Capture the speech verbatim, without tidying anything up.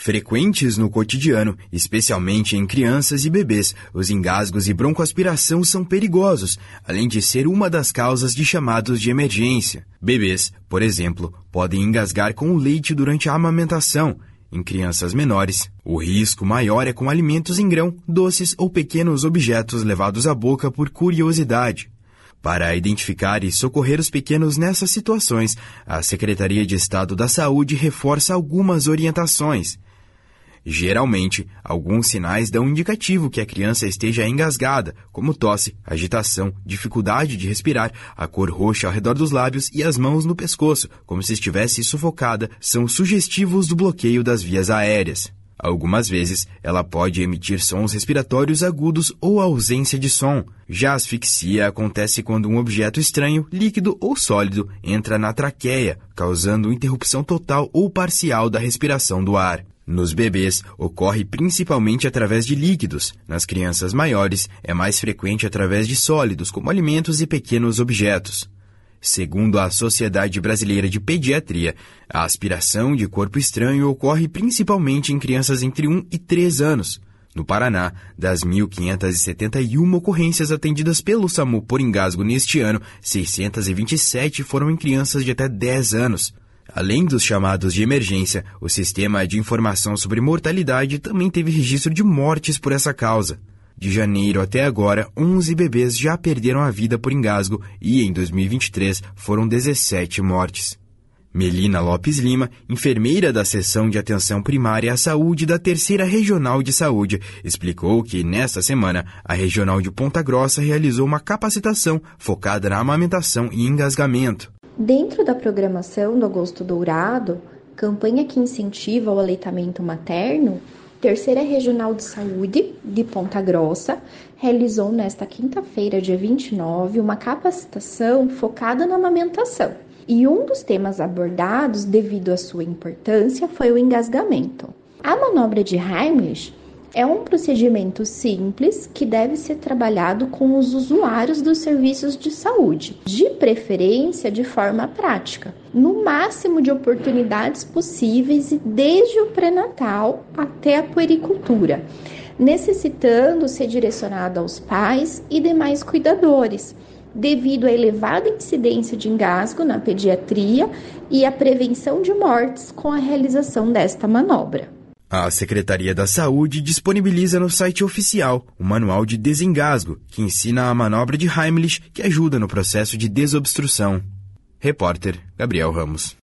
Frequentes no cotidiano, especialmente em crianças e bebês, os engasgos e broncoaspiração são perigosos, além de ser uma das causas de chamados de emergência. Bebês, por exemplo, podem engasgar com o leite durante a amamentação. Em crianças menores, o risco maior é com alimentos em grão, doces ou pequenos objetos levados à boca por curiosidade. Para identificar e socorrer os pequenos nessas situações, a Secretaria de Estado da Saúde reforça algumas orientações. Geralmente, alguns sinais dão indicativo que a criança esteja engasgada, como tosse, agitação, dificuldade de respirar, a cor roxa ao redor dos lábios e as mãos no pescoço, como se estivesse sufocada, são sugestivos do bloqueio das vias aéreas. Algumas vezes, ela pode emitir sons respiratórios agudos ou ausência de som. Já a asfixia acontece quando um objeto estranho, líquido ou sólido, entra na traqueia, causando interrupção total ou parcial da respiração do ar. Nos bebês, ocorre principalmente através de líquidos. Nas crianças maiores, é mais frequente através de sólidos, como alimentos e pequenos objetos. Segundo a Sociedade Brasileira de Pediatria, a aspiração de corpo estranho ocorre principalmente em crianças entre um e três anos. No Paraná, das mil quinhentas e setenta e uma ocorrências atendidas pelo SAMU por engasgo neste ano, seiscentas e vinte e sete foram em crianças de até dez anos. Além dos chamados de emergência, o Sistema de Informação sobre Mortalidade também teve registro de mortes por essa causa. De janeiro até agora, onze bebês já perderam a vida por engasgo e, em dois mil e vinte e três, foram dezessete mortes. Melina Lopes Lima, enfermeira da Seção de Atenção Primária à Saúde da Terceira Regional de Saúde, explicou que, nesta semana, a Regional de Ponta Grossa realizou uma capacitação focada na amamentação e engasgamento. Dentro da programação do Agosto Dourado, campanha que incentiva o aleitamento materno, Terceira Regional de Saúde de Ponta Grossa realizou nesta quinta-feira, dia vinte e nove, uma capacitação focada na amamentação. E um dos temas abordados, devido à sua importância, foi o engasgamento. A manobra de Heimlich é um procedimento simples que deve ser trabalhado com os usuários dos serviços de saúde, de preferência de forma prática, no máximo de oportunidades possíveis e desde o pré-natal até a puericultura, necessitando ser direcionado aos pais e demais cuidadores, devido à elevada incidência de engasgo na pediatria e à prevenção de mortes com a realização desta manobra. A Secretaria da Saúde disponibiliza no site oficial o Manual de Desengasgo, que ensina a manobra de Heimlich, que ajuda no processo de desobstrução. Repórter Gabriel Ramos.